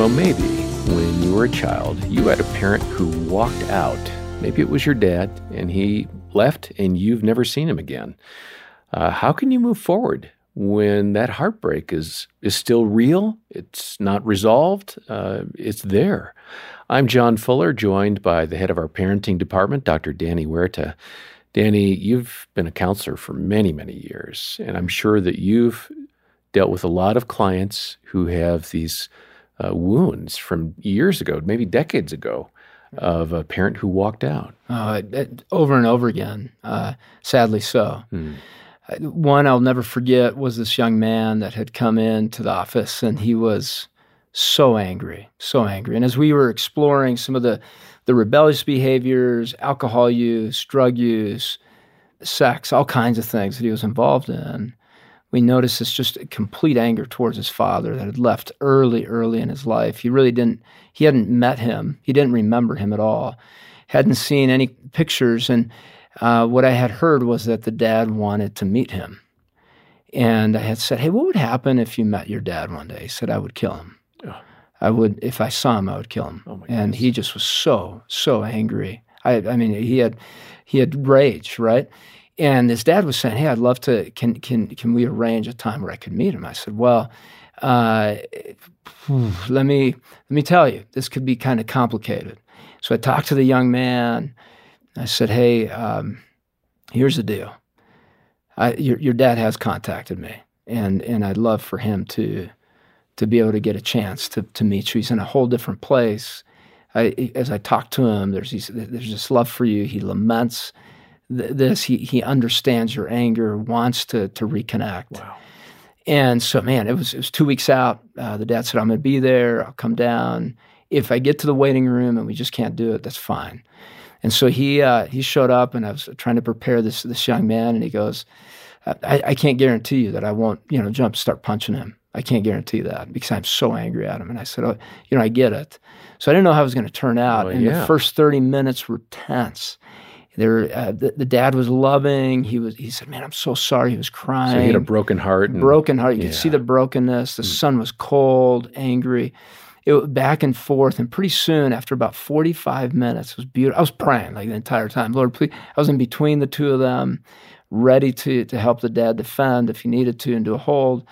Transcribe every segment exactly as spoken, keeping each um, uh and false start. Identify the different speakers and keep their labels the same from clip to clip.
Speaker 1: Well, maybe when you were a child, you had a parent who walked out. Maybe it was your dad, and he left, and you've never seen him again. Uh, how can you move forward when that heartbreak is is still real? It's not resolved. Uh, it's there. I'm John Fuller, joined by the head of our parenting department, Doctor Danny Huerta. Danny, you've been a counselor for many, many years, and I'm sure that you've dealt with a lot of clients who have these uh, wounds from years ago, maybe decades ago, of a parent who walked out.
Speaker 2: Uh, over and over again, uh, sadly so. Hmm. One I'll never forget was this young man that had come into the office, and he was so angry, so angry. And as we were exploring some of the, the rebellious behaviors, alcohol use, drug use, sex, all kinds of things that he was involved in, we noticed this just complete anger towards his father that had left early, early in his life. He really didn't, he hadn't met him. He didn't remember him at all. Hadn't seen any pictures. And uh, what I had heard was that the dad wanted to meet him. And I had said, hey, what would happen if you met your dad one day? He said, I would kill him. Oh. I would, if I saw him, I would kill him. Oh and he just was so, so angry. I, I mean, he had, he had rage, right? And his dad was saying, hey, I'd love to, can can can we arrange a time where I could meet him? I said, well, uh, let me let me tell you, this could be kind of complicated. So I talked to the young man. I said, hey, um, here's the deal. I, your, your dad has contacted me, and and I'd love for him to to be able to get a chance to to meet you. He's in a whole different place. I, as I talk to him, there's these, there's this love for you. He laments this, he he understands your anger, wants to to reconnect. Wow. And so, man, it was it was two weeks out. Uh, the dad said, I'm going to be there. I'll come down. If I get to the waiting room and we just can't do it, that's fine. And so he uh, he showed up, and I was trying to prepare this this young man, and he goes, I, I can't guarantee you that I won't, you know, jump, start punching him. I can't guarantee that because I'm so angry at him. And I said, oh, you know, I get it. So I didn't know how it was going to turn out. Well, and yeah. The first thirty minutes were tense. There, uh, the, the dad was loving. He was. He said, "Man, I'm so sorry." He was crying.
Speaker 1: So he had a broken heart. And,
Speaker 2: broken heart. You
Speaker 1: yeah.
Speaker 2: could see the brokenness. The mm. sun was cold, angry. It was back and forth. And pretty soon, after about forty-five minutes, it was beautiful. I was praying like the entire time. Lord, please. I was in between the two of them, ready to to help the dad defend if he needed to and do a hold.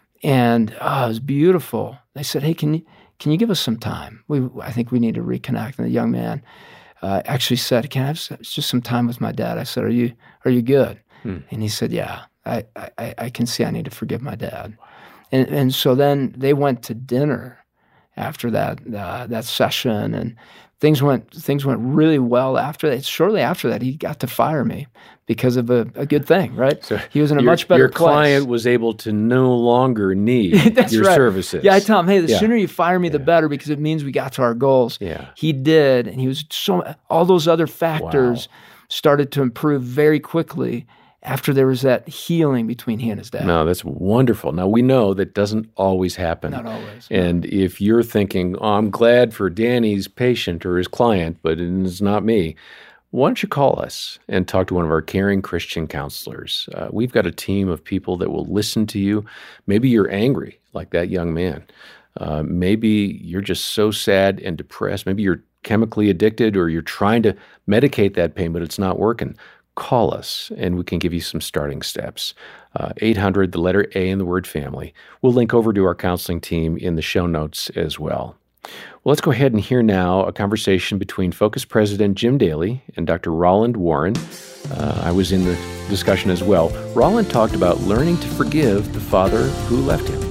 Speaker 2: And oh, it was beautiful. They said, "Hey, can you can you give us some time? We I think we need to reconnect." And the young man Uh, actually said, "Can I have just some time with my dad?" I said, "Are you are you good?" Hmm. And he said, "Yeah, I, I I can see I need to forgive my dad." And and so then they went to dinner after that uh, that session, and things went things went really well after that. Shortly after that, he got to fire me because of a, a good thing, right? So he was in a
Speaker 1: your,
Speaker 2: much better
Speaker 1: your
Speaker 2: place. Your
Speaker 1: client was able to no longer need your
Speaker 2: right.
Speaker 1: services.
Speaker 2: Yeah, I tell him, hey, the
Speaker 1: yeah.
Speaker 2: sooner you fire me, the yeah. better, because it means we got to our goals.
Speaker 1: Yeah.
Speaker 2: He did, and he was so, all those other factors
Speaker 1: wow.
Speaker 2: started to improve very quickly after there was that healing between he and his dad.
Speaker 1: No, that's wonderful. Now, we know that doesn't always happen.
Speaker 2: Not always.
Speaker 1: And if you're thinking, oh, I'm glad for Danny's patient or his client, but it's not me, why don't you call us and talk to one of our caring Christian counselors? Uh, we've got a team of people that will listen to you. Maybe you're angry, like that young man. Uh, maybe you're just so sad and depressed. Maybe you're chemically addicted, or you're trying to medicate that pain, but it's not working. Call us, and we can give you some starting steps. Uh, eight hundred, the letter A in the word family. We'll link over to our counseling team in the show notes as well. Well, let's go ahead and hear now a conversation between Focus President Jim Daly and Doctor Rolland Warren. Uh, I was in the discussion as well. Rolland talked about learning to forgive the father who left him.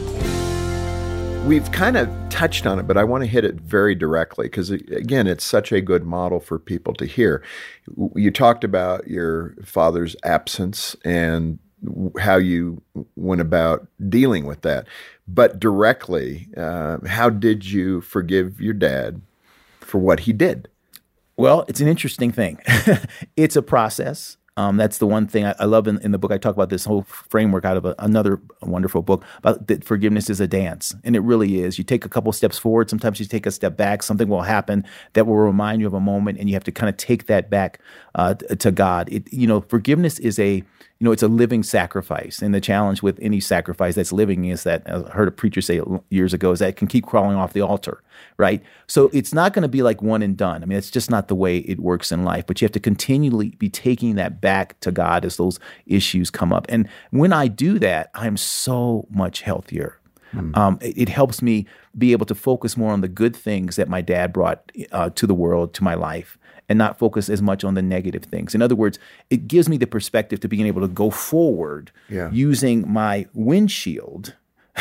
Speaker 3: We've kind of touched on it, but I want to hit it very directly because, again, it's such a good model for people to hear. You talked about your father's absence and how you went about dealing with that. But directly, uh, how did you forgive your dad for what he did?
Speaker 4: Well, it's an interesting thing. It's a process. Um, that's the one thing I, I love in, in the book. I talk about this whole framework out of a, another wonderful book about that forgiveness is a dance. And it really is. You take a couple steps forward. Sometimes you take a step back. Something will happen that will remind you of a moment, and you have to kind of take that back uh, to God. It, you know, forgiveness is a you know, it's a living sacrifice. And the challenge with any sacrifice that's living is that, I heard a preacher say years ago, is that it can keep crawling off the altar, right? So it's not going to be like one and done. I mean, it's just not the way it works in life. But you have to continually be taking that back to God as those issues come up. And when I do that, I'm so much healthier. Mm. Um, it, it helps me be able to focus more on the good things that my dad brought uh, to the world, to my life, and not focus as much on the negative things. In other words, it gives me the perspective to being able to go forward yeah. using my windshield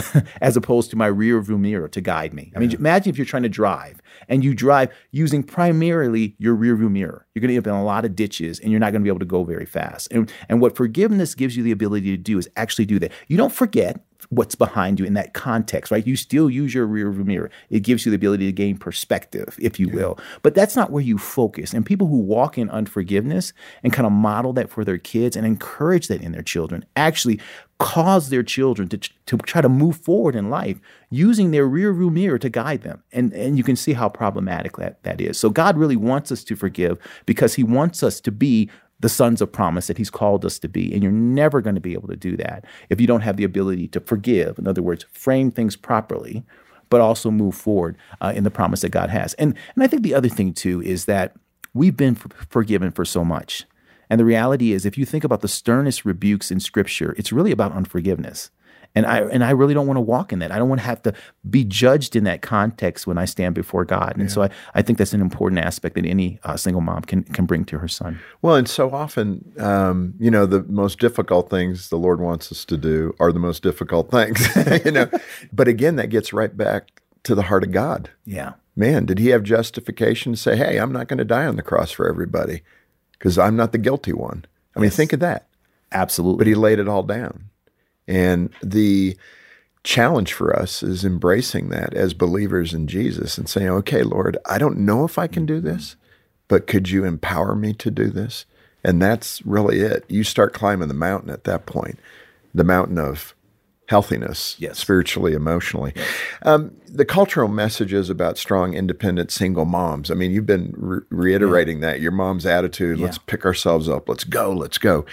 Speaker 4: as opposed to my rear view mirror to guide me. I mean, yeah. imagine if you're trying to drive and you drive using primarily your rear view mirror. You're going to end up in a lot of ditches and you're not going to be able to go very fast. And, and what forgiveness gives you the ability to do is actually do that. You don't forget what's behind you in that context, right? You still use your rear view mirror. It gives you the ability to gain perspective, if you yeah. will. But that's not where you focus. And people who walk in unforgiveness and kind of model that for their kids and encourage that in their children actually cause their children to, to try to move forward in life using their rear view mirror to guide them. And, and you can see how problematic that, that is. So God really wants us to forgive because he wants us to be the sons of promise that he's called us to be. And you're never going to be able to do that if you don't have the ability to forgive. In other words, frame things properly, but also move forward uh, in the promise that God has. And, and I think the other thing, too, is that we've been for- forgiven for so much. And the reality is, if you think about the sternest rebukes in Scripture, it's really about unforgiveness. And I and I really don't want to walk in that. I don't want to have to be judged in that context when I stand before God. And yeah. so I, I think that's an important aspect that any uh, single mom can can bring to her son.
Speaker 3: Well, and so often, um, you know, the most difficult things the Lord wants us to do are the most difficult things, you know. But again, that gets right back to the heart of God.
Speaker 4: Yeah.
Speaker 3: Man, did he have justification to say, hey, I'm not going to die on the cross for everybody because I'm not the guilty one? I mean,
Speaker 4: yes.
Speaker 3: think of that.
Speaker 4: Absolutely.
Speaker 3: But he laid it all down. And the challenge for us is embracing that as believers in Jesus and saying, okay, Lord, I don't know if I can do this, but could you empower me to do this? And that's really it. You start climbing the mountain at that point, the mountain of healthiness,
Speaker 4: yes.
Speaker 3: spiritually, emotionally. Yes. Um, the cultural messages about strong, independent, single moms. I mean, you've been re- reiterating yeah. that, your mom's attitude, yeah. let's pick ourselves up, let's go, let's go.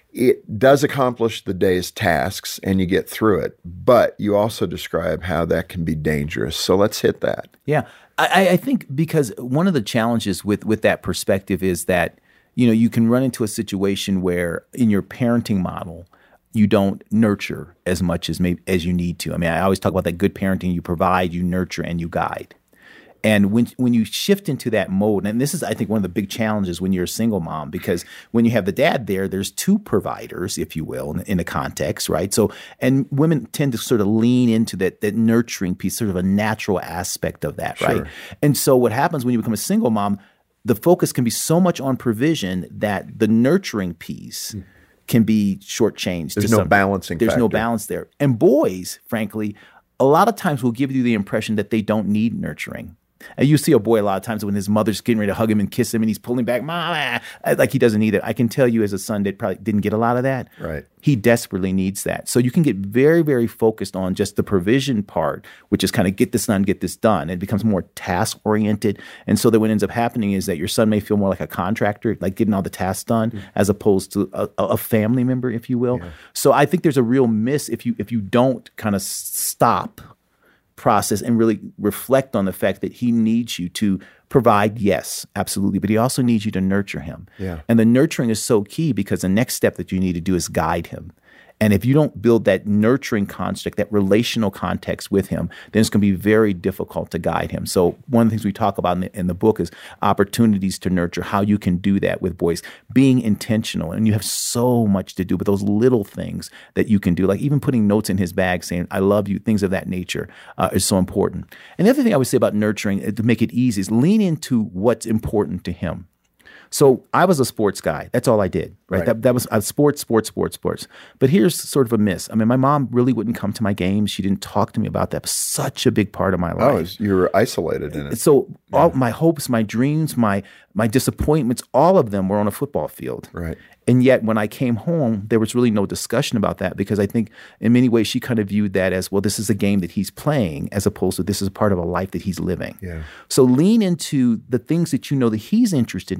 Speaker 3: It does accomplish the day's tasks and you get through it, but you also describe how that can be dangerous. So let's hit that.
Speaker 4: Yeah. I, I think because one of the challenges with, with that perspective is that, you know, you can run into a situation where in your parenting model, you don't nurture as much as maybe as you need to. I mean, I always talk about that good parenting. You provide, you nurture, and you guide. And when when you shift into that mode, and this is, I think, one of the big challenges when you're a single mom, because when you have the dad there, there's two providers, if you will, in, in a context, right? So, and women tend to sort of lean into that that nurturing piece, sort of a natural aspect of that,
Speaker 3: sure.
Speaker 4: right? And so what happens when you become a single mom, the focus can be so much on provision that the nurturing piece mm. can be shortchanged.
Speaker 3: There's
Speaker 4: to
Speaker 3: no
Speaker 4: some,
Speaker 3: balancing
Speaker 4: There's
Speaker 3: factor.
Speaker 4: no balance there. And boys, frankly, a lot of times will give you the impression that they don't need nurturing. And you see a boy a lot of times when his mother's getting ready to hug him and kiss him and he's pulling back, Mama, like he doesn't need it. I can tell you as a son that probably didn't get a lot of that.
Speaker 3: Right.
Speaker 4: He desperately needs that. So you can get very, very focused on just the provision part, which is kind of get this done, get this done. It becomes more task-oriented. And so that what ends up happening is that your son may feel more like a contractor, like getting all the tasks done, mm-hmm. as opposed to a, a family member, if you will. Yeah. So I think there's a real miss if you if you don't kind of stop process and really reflect on the fact that he needs you to provide, yes, absolutely, but he also needs you to nurture him.
Speaker 3: Yeah.
Speaker 4: And the nurturing is so key because the next step that you need to do is guide him. And if you don't build that nurturing construct, that relational context with him, then it's going to be very difficult to guide him. So one of the things we talk about in the, in the book is opportunities to nurture, how you can do that with boys, being intentional. And you have so much to do, but those little things that you can do, like even putting notes in his bag saying, I love you, things of that nature uh, is so important. And the other thing I would say about nurturing, to make it easy, is lean into what's important to him. So I was a sports guy. That's all I did, right?
Speaker 3: right.
Speaker 4: That that was uh, sports, sports, sports, sports. But here's sort of a miss. I mean, my mom really wouldn't come to my games. She didn't talk to me about that. It was such a big part of my life.
Speaker 3: Oh, you were isolated in it.
Speaker 4: So
Speaker 3: yeah.
Speaker 4: all my hopes, my dreams, my my disappointments, all of them were on a football field.
Speaker 3: Right.
Speaker 4: And yet when I came home, there was really no discussion about that because I think in many ways she kind of viewed that as, well, this is a game that he's playing as opposed to this is a part of a life that he's living.
Speaker 3: Yeah.
Speaker 4: So lean into the things that you know that he's interested in.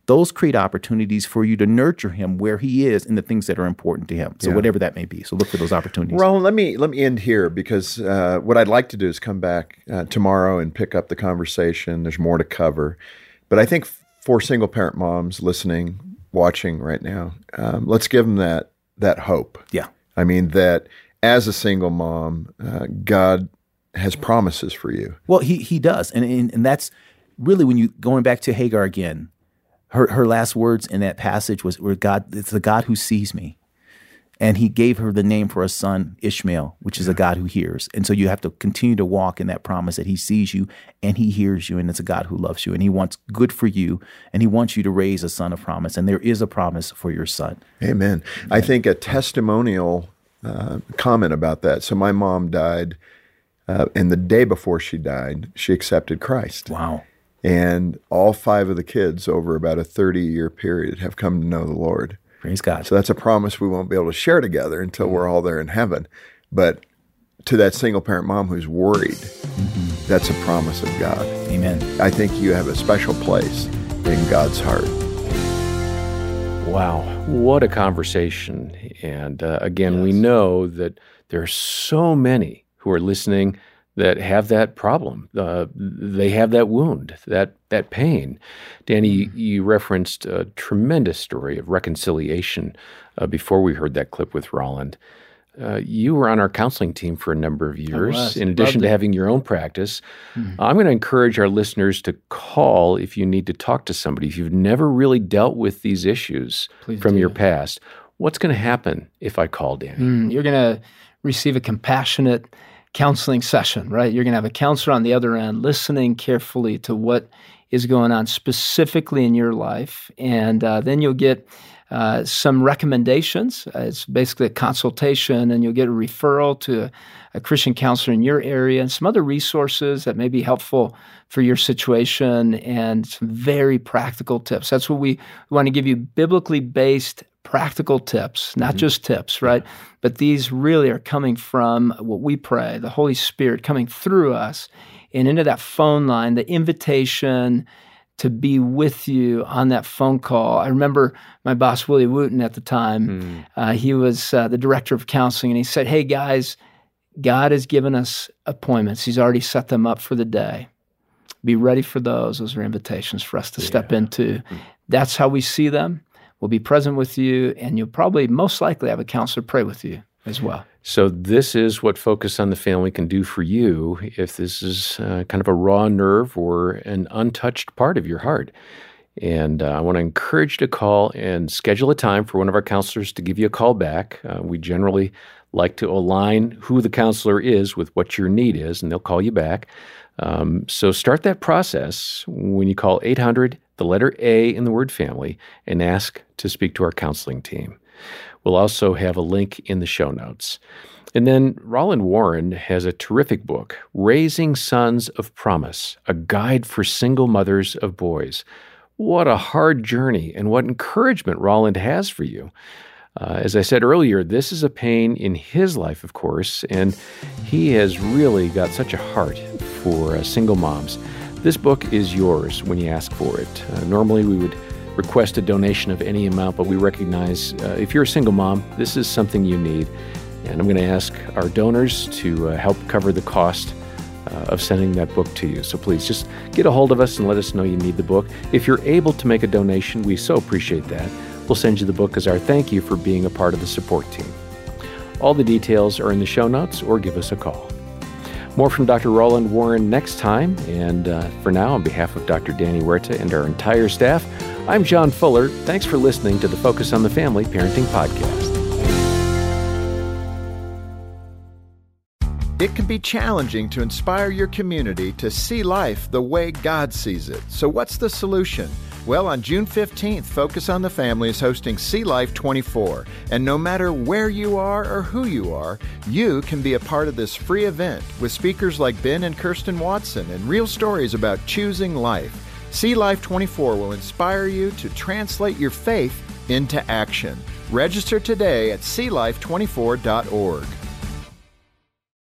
Speaker 4: those create opportunities for you to nurture him where he is in the things that are important to him. So yeah. whatever that may be. So look for those opportunities.
Speaker 3: Roland, let me let me end here because uh, what I'd like to do is come back uh, tomorrow and pick up the conversation. There's more to cover. But I think for single parent moms listening, watching right now, um, let's give them that that hope.
Speaker 4: Yeah.
Speaker 3: I mean, that as a single mom, uh, God has promises for you.
Speaker 4: Well, he he does. And, and and that's really when you, going back to Hagar again, her her last words in that passage was, where God, it's the God who sees me. And he gave her the name for a son, Ishmael, which is a God who hears. And so you have to continue to walk in that promise that he sees you and he hears you, and it's a God who loves you, and he wants good for you, and he wants you to raise a son of promise. And there is a promise for your son.
Speaker 3: Amen. Amen. I think a testimonial uh, comment about that. So my mom died, uh, and the day before she died, she accepted Christ.
Speaker 4: Wow.
Speaker 3: And all five of the kids over about a thirty-year period have come to know the Lord.
Speaker 4: Praise God.
Speaker 3: So that's a promise we won't be able to share together until we're all there in heaven. But to that single parent mom who's worried, mm-hmm. that's a promise of God.
Speaker 4: Amen.
Speaker 3: I think you have a special place in God's heart.
Speaker 1: Wow, what a conversation. And uh, again, yes. we know that there are so many who are listening that have that problem. Uh, they have that wound, that that pain. Danny, mm-hmm. you referenced a tremendous story of reconciliation uh, before we heard that clip with Roland. Uh, you were on our counseling team for a number of years, in addition to having your own practice. Mm-hmm. I'm going to encourage our listeners to call if you need to talk to somebody. If you've never really dealt with these issues Please from do. your past, what's going to happen if I call Danny?
Speaker 2: Mm, you're going to receive a compassionate counseling session, right? You're going to have a counselor on the other end listening carefully to what is going on specifically in your life. And uh, then you'll get uh, some recommendations. Uh, it's basically a consultation, and you'll get a referral to a, a Christian counselor in your area and some other resources that may be helpful for your situation, and some very practical tips. That's what we, we want to give you, biblically based practical tips, not mm-hmm. just tips, right? But these really are coming from what we pray, the Holy Spirit coming through us and into that phone line, the invitation to be with you on that phone call. I remember my boss, Willie Wooten, at the time, mm. uh, he was uh, the director of counseling, and he said, hey, guys, God has given us appointments. He's already set them up for the day. Be ready for those. Those are invitations for us to yeah. step into. Mm. That's how we see them. We'll be present with you, and you'll probably most likely have a counselor pray with you as well.
Speaker 1: So this is what Focus on the Family can do for you if this is uh, kind of a raw nerve or an untouched part of your heart. And uh, I want to encourage you to call and schedule a time for one of our counselors to give you a call back. Uh, we generally like to align who the counselor is with what your need is, and they'll call you back. Um, so start that process when you call eight hundred, the letter A in the word family, and ask to speak to our counseling team. We'll also have a link in the show notes. And then Roland Warren has a terrific book, Raising Sons of Promise, a guide for single mothers of boys. What a hard journey, and what encouragement Roland has for you. Uh, as I said earlier, this is a pain in his life, of course, and he has really got such a heart for uh, single moms. This book is yours when you ask for it. Uh, normally, we would request a donation of any amount, but we recognize uh, if you're a single mom, this is something you need. And I'm going to ask our donors to uh, help cover the cost uh, of sending that book to you. So please just get a hold of us and let us know you need the book. If you're able to make a donation, we so appreciate that. We'll send you the book as our thank you for being a part of the support team. All the details are in the show notes, or give us a call. More from Doctor Roland Warren next time. And uh, for now, on behalf of Doctor Danny Huerta and our entire staff, I'm John Fuller. Thanks for listening to the Focus on the Family Parenting Podcast.
Speaker 3: It can be challenging to inspire your community to see life the way God sees it. So what's the solution? Well, on June fifteenth, Focus on the Family is hosting See Life twenty-four. And no matter where you are or who you are, you can be a part of this free event with speakers like Ben and Kirsten Watson and real stories about choosing life. See Life twenty-four will inspire you to translate your faith into action. Register today at see life twenty-four dot org.